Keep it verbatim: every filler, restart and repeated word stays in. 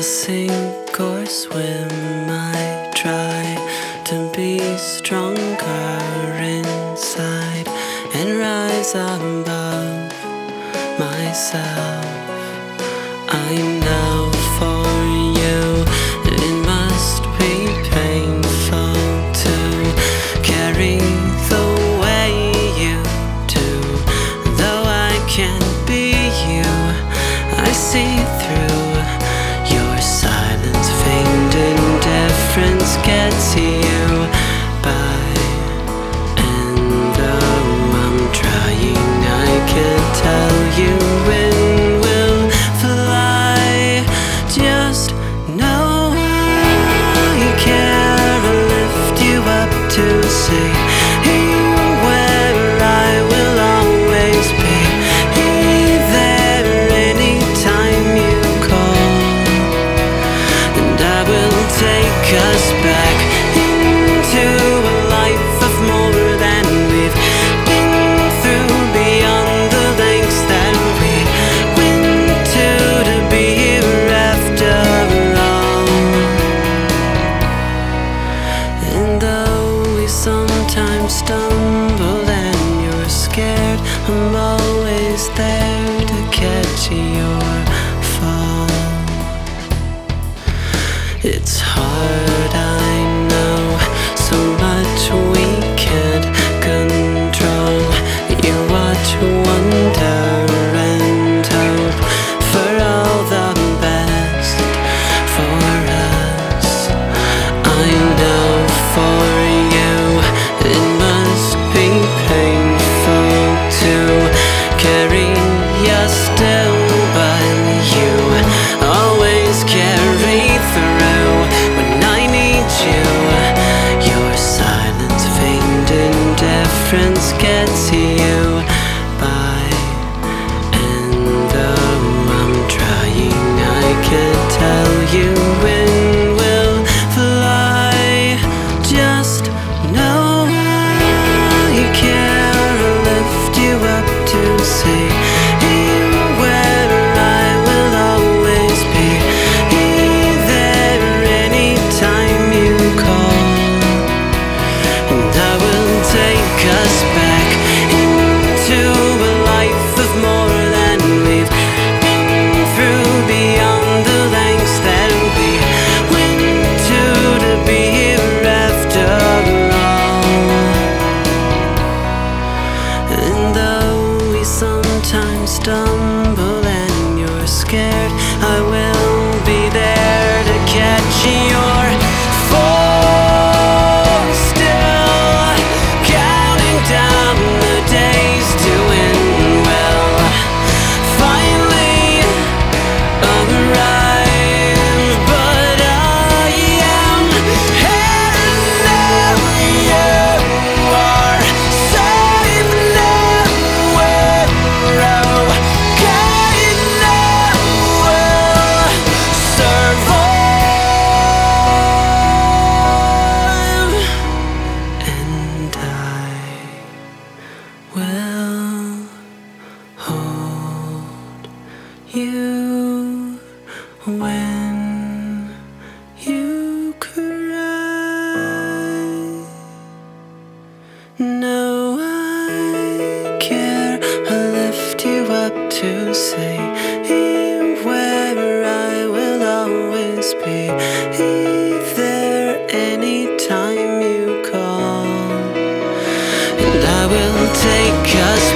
sink or swim, I try to be stronger inside and rise above myself. I know for you it must be painful to carry the way you do. Though I can't be you, I see through your silence. Feigned indifference gets you by, and though I'm trying, I can't tell you when we'll fly. Just know I care, I lift you up to see where I will always be. There anytime you call, and I will take us back into a life of more than we've been through, beyond the lengths that we went to to be here after all. And though we sometimes stumble and you're scared, I'm always there to catch your fall. It's hard, I know, so much we can't control. You watch, wonder, and hope for all the best for us. I know for you it must be painful to carry you still, but you always carry through when I need you. Your silence, feigned indifference gets you by, and though I'm trying, I can't tell you when we'll fly. Just know I care, I lift you up to see where I will always be. There anytime you call, and I will take us back into a life of more than we've been through, beyond the lengths that we went to to be here after all. And though we sometimes stumble and you're scared, I will be there to catch your fall. Still counting down the days to when we'll finally arrive. But I am here now, you are safe now, we're okay now, we'll survive, and I will hold you when you cry. No, I care, I lift you up to say where I will always be. There anytime you call, and I will take us